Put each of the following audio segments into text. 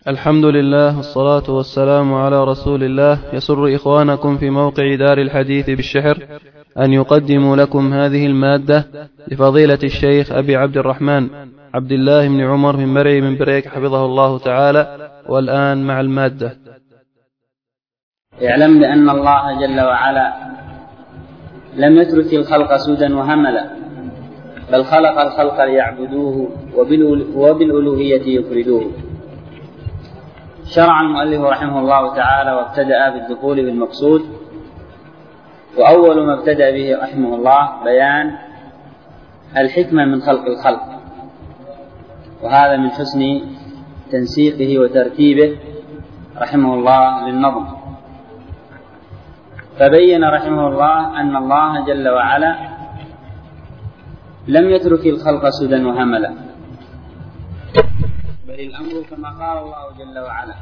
الحمد لله والصلاة والسلام على رسول الله. يسر إخوانكم في موقع دار الحديث بالشحر أن يقدموا لكم هذه المادة لفضيلة الشيخ أبي عبد الرحمن عبد الله بن عمر من مرعي من بريك حفظه الله تعالى. والآن مع المادة. اعلم بأن الله جل وعلا لم يترك الخلق سدى وهملا، بل خلق الخلق ليعبدوه وبالألوهية يفردوه. شرع المؤلف رحمه الله تعالى وابتدأ بالدخول بالمقصود، وأول ما ابتدأ به رحمه الله بيان الحكمة من خلق الخلق، وهذا من حسن تنسيقه وترتيبه رحمه الله للنظم. فبين رحمه الله أن الله جل وعلا لم يترك الخلق سدى وهملا، بل الأمر كما قال الله جل وعلا: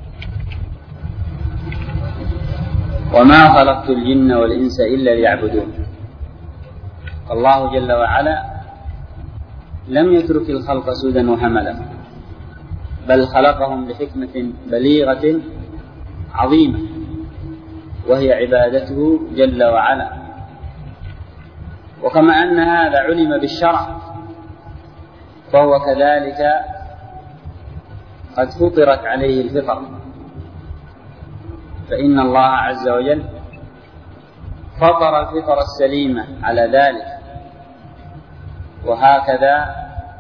وما خلقت الجن والإنس إلا ليعبدون. الله جل وعلا لم يترك الخلق سدى وهملا، بل خلقهم لحكمة بليغة عظيمة، وهي عبادته جل وعلا. وكما أن هذا علم بالشرع، فهو كذلك قد فطرت عليه الفطر، فإن الله عز وجل فطر الفطر السليمة على ذلك، وهكذا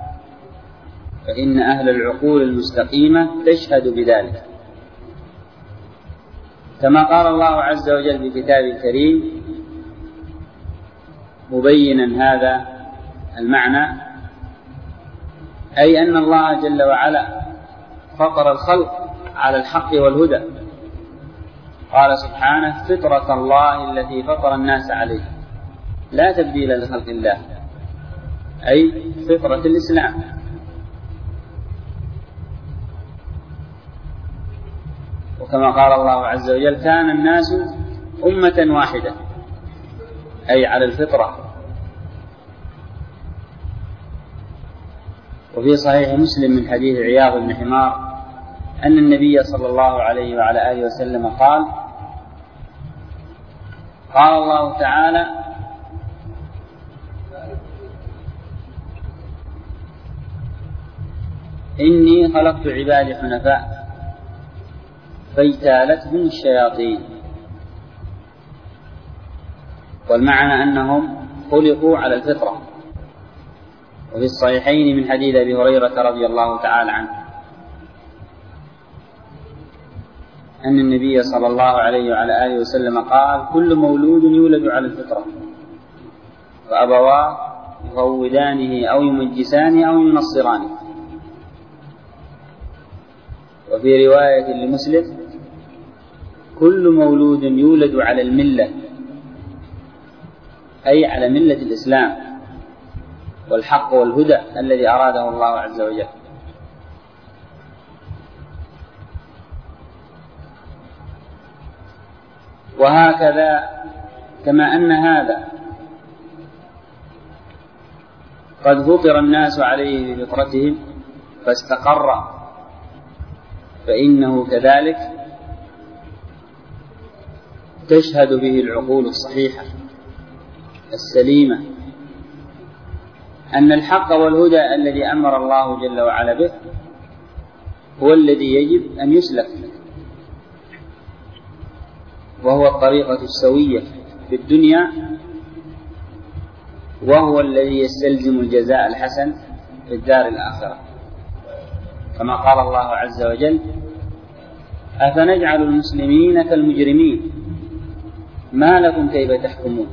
فإن أهل العقول المستقيمة تشهد بذلك، كما قال الله عز وجل في كتابه الكريم مبينا هذا المعنى، أي أن الله جل وعلا فطر الخلق على الحق والهدى. قال سبحانه: فطرة الله التي فطر الناس عليه لا تبديل لخلق الله، أي فطرة الإسلام. وكما قال الله عز وجل: كان الناس أمة واحدة، أي على الفطرة. وفي صحيح مسلم من حديث عياض بن حمار أن النبي صلى الله عليه وعلى آله وسلم قال الله تعالى: إني خلقت عبادي حنفاء فاجتالتهم الشياطين. والمعنى أنهم خلقوا على الفطرة. وفي الصحيحين من حديث أبي هريرة رضي الله تعالى عنه أن النبي صلى الله عليه وعلى آله وسلم قال: كل مولود يولد على الفطرة، فأبواه يهودانه أو يمجسانه أو ينصرانه. وفي رواية لمسلم: كل مولود يولد على الملة، أي على ملة الإسلام والحق والهدى الذي أراده الله عز وجل. وهكذا كما أن هذا قد فطر الناس عليه بفطرتهم فاستقر، فإنه كذلك تشهد به العقول الصحيحة السليمة أن الحق والهدى الذي أمر الله جل وعلا به هو الذي يجب أن يسلك، وهو الطريقة السوية في الدنيا، وهو الذي يستلزم الجزاء الحسن في الدار الآخرة، كما قال الله عز وجل: أفنجعل المسلمين كالمجرمين ما لكم كيف تحكمون.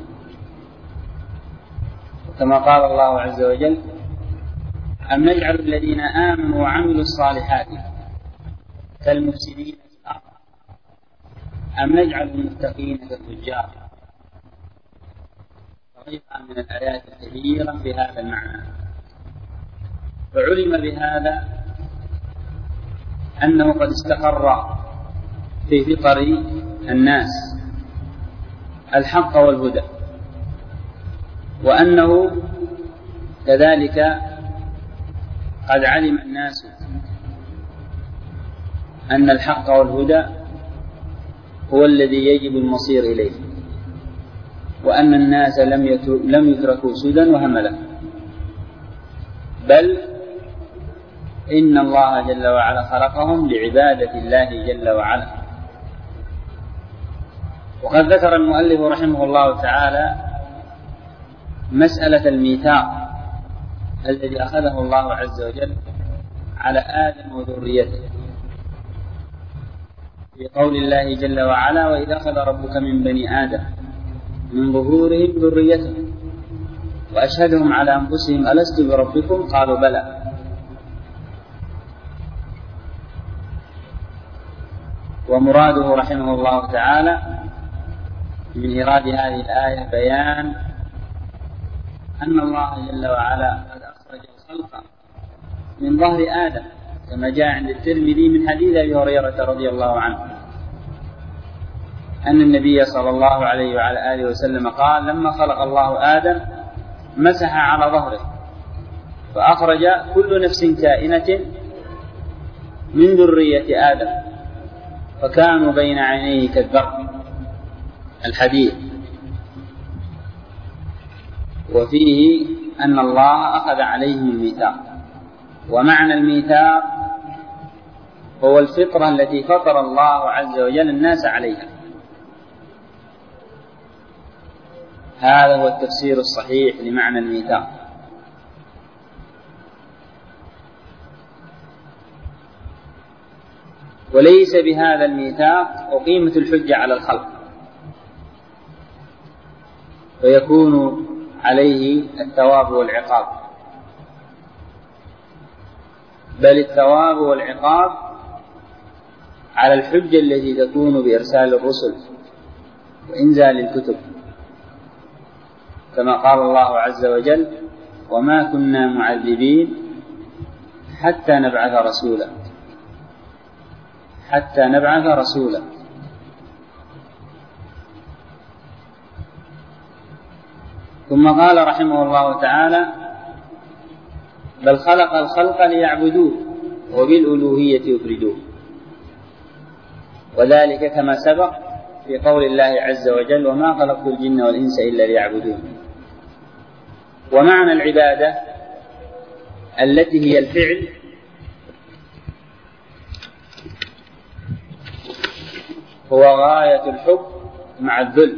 كما قال الله عز وجل: أم نجعل الذين آمنوا وعملوا الصالحات كالمفسدين في الأرض أم نجعل المتقين كالفجار. وغيرها من الآيات كثيرا بهذا المعنى. فعلم بهذا أنه قد استقر في فطر الناس الحق والهدى، وأنه كذلك قد علم الناس أن الحق والهدى هو الذي يجب المصير إليه، وأن الناس لم يتركوا سدى وهملا، بل إن الله جل وعلا خلقهم لعبادة الله جل وعلا. وقد ذكر المؤلف رحمه الله تعالى مسألة الميثاق الذي أخذه الله عز وجل على آدم وذريته في قول الله جل وعلا: وإذ أخذ ربك من بني آدم من ظهورهم ذريتهم وأشهدهم على أنفسهم ألست بربكم قالوا بلى. ومراده رحمه الله تعالى من إيراد هذه الآية بيان أن الله جل وعلا قد أخرج الخلق من ظهر آدم، كما جاء عند الترمذي من حديث أبي هريرة رضي الله عنه أن النبي صلى الله عليه وعلى آله وسلم قال: لما خلق الله آدم مسح على ظهره فأخرج كل نفس كائنة من ذرية آدم فكانوا بين عينيه كالذر. الحديث وفيه أن الله أخذ عليهم الميثاق، ومعنى الميثاق هو الفطرة التي فطر الله عز وجل الناس عليها. هذا هو التفسير الصحيح لمعنى الميثاق. وليس بهذا الميثاق أقيمة الحجة على الخلق ويكون عليه الثواب والعقاب، بل الثواب والعقاب على الحجة التي تكون بإرسال الرسل وإنزال الكتب، كما قال الله عز وجل: وما كنا معذبين حتى نبعث رسولا. ثم قال رحمه الله تعالى: بل خلق الخلق ليعبدوه وبالألوهية يفردوه، وذلك كما سبق في قول الله عز وجل: وما خلقت الجن والإنس إلا ليعبدون. ومعنى العبادة التي هي الفعل هو غاية الحب مع الذل،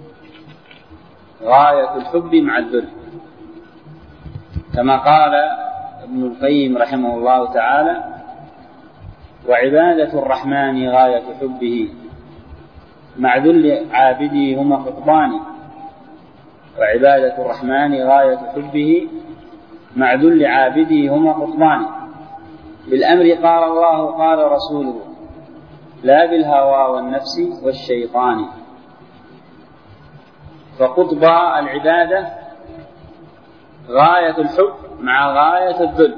كما قال ابن القيم رحمه الله تعالى: وعبادة الرحمن غاية حبه مع ذل عابده هما قطبان. وعبادة الرحمن غاية حبه مع ذل عابده هما قطبان. بالأمر قال الله قال رسوله، لا بالهوى والنفس والشيطان. فقطب العبادة غاية الحب مع غاية الذل،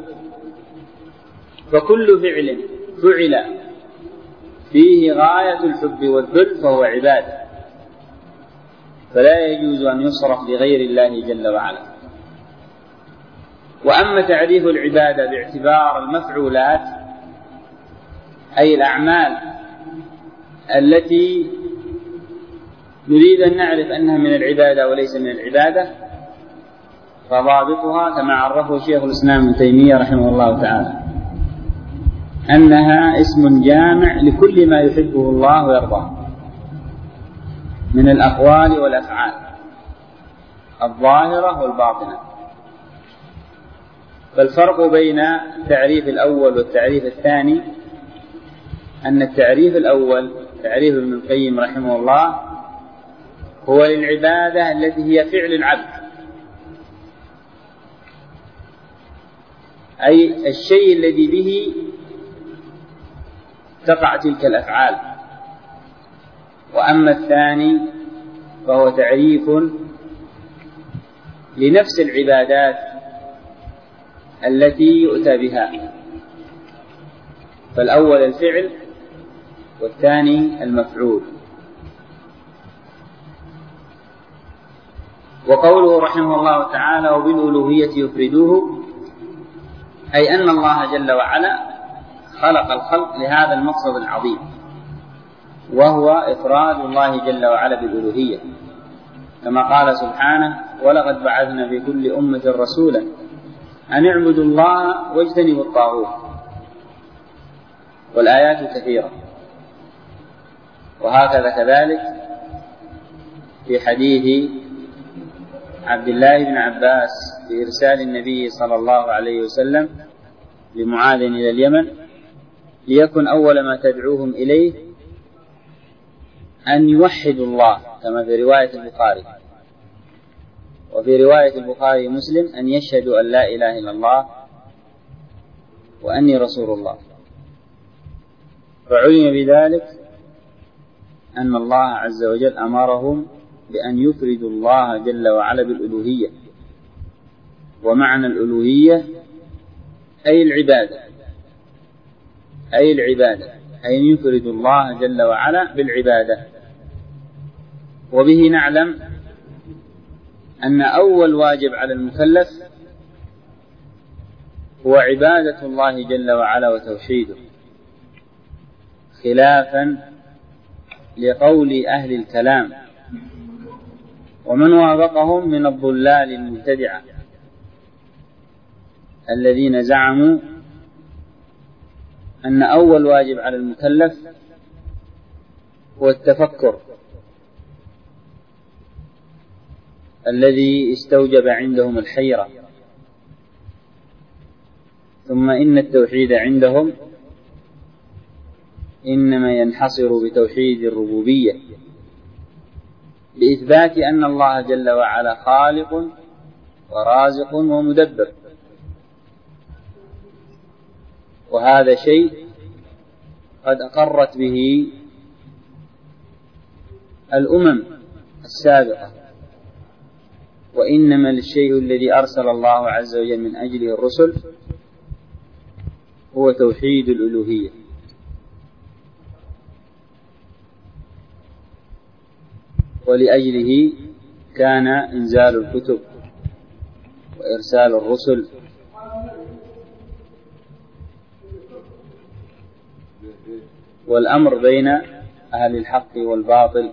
فكل فعل فعل فيه غاية الحب والذل فهو عبادة، فلا يجوز أن يصرف لغير الله جل وعلا. وأما تعريف العبادة باعتبار المفعولات، أي الأعمال التي نريد أن نعرف أنها من العبادة وليس من العبادة، فضابطها كما عرفه شيخ الإسلام ابن تيمية رحمه الله تعالى أنها اسم جامع لكل ما يحبه الله ويرضاه من الأقوال والأفعال الظاهرة والباطنة. فالفرق بين التعريف الأول والتعريف الثاني أن التعريف الأول تعريف ابن القيم رحمه الله هو للعبادة التي هي فعل العبد، أي الشيء الذي به تقع تلك الأفعال. وأما الثاني فهو تعريف لنفس العبادات التي يؤتى بها، فالأول الفعل والثاني المفعول. وقوله رحمه الله تعالى وبالألوهية يفردوه، أي أن الله جل وعلا خلق الخلق لهذا المقصد العظيم، وهو إفراد الله جل وعلا بالألوهية، كما قال سبحانه: ولقد بعثنا في كل أمة رسولا أن اعبدوا الله واجتنبوا الطاغوت. والآيات كثيرة. وهكذا كذلك في حديث عبد الله بن عباس في إرسال النبي صلى الله عليه وسلم لمعاذ إلى اليمن ليكن أول ما تدعوهم إليه أن يوحدوا الله، كما في رواية البخاري. وفي رواية البخاري مسلم أن يشهدوا أن لا إله إلا الله وأني رسول الله. فعلم بذلك أن الله عز وجل أمرهم بأن يفردوا الله جل وعلا بالألوهية. ومعنى الألوهية أي العبادة، أي العبادة، أي أن يفردوا الله جل وعلا بالعبادة. وبه نعلم أن أول واجب على المكلف هو عبادة الله جل وعلا وتوحيده، خلافا لقول أهل الكلام ومن وافقهم من الضلال المبتدعة الذين زعموا أن أول واجب على المكلف هو التفكر الذي استوجب عندهم الحيرة، ثم إن التوحيد عندهم إنما ينحصر بتوحيد الربوبية، بإثبات أن الله جل وعلا خالق ورازق ومدبر. وهذا شيء قد أقرت به الأمم السابقة، وإنما الشيء الذي أرسل الله عز وجل من أجله الرسل هو توحيد الألوهية. ولأجله كان إنزال الكتب وإرسال الرسل والأمر بين أهل الحق والباطل.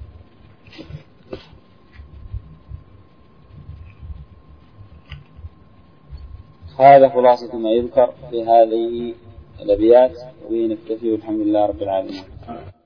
هذا خلاصة ما يذكر في هذه الأبيات، وبه نكتفي والحمد لله رب العالمين.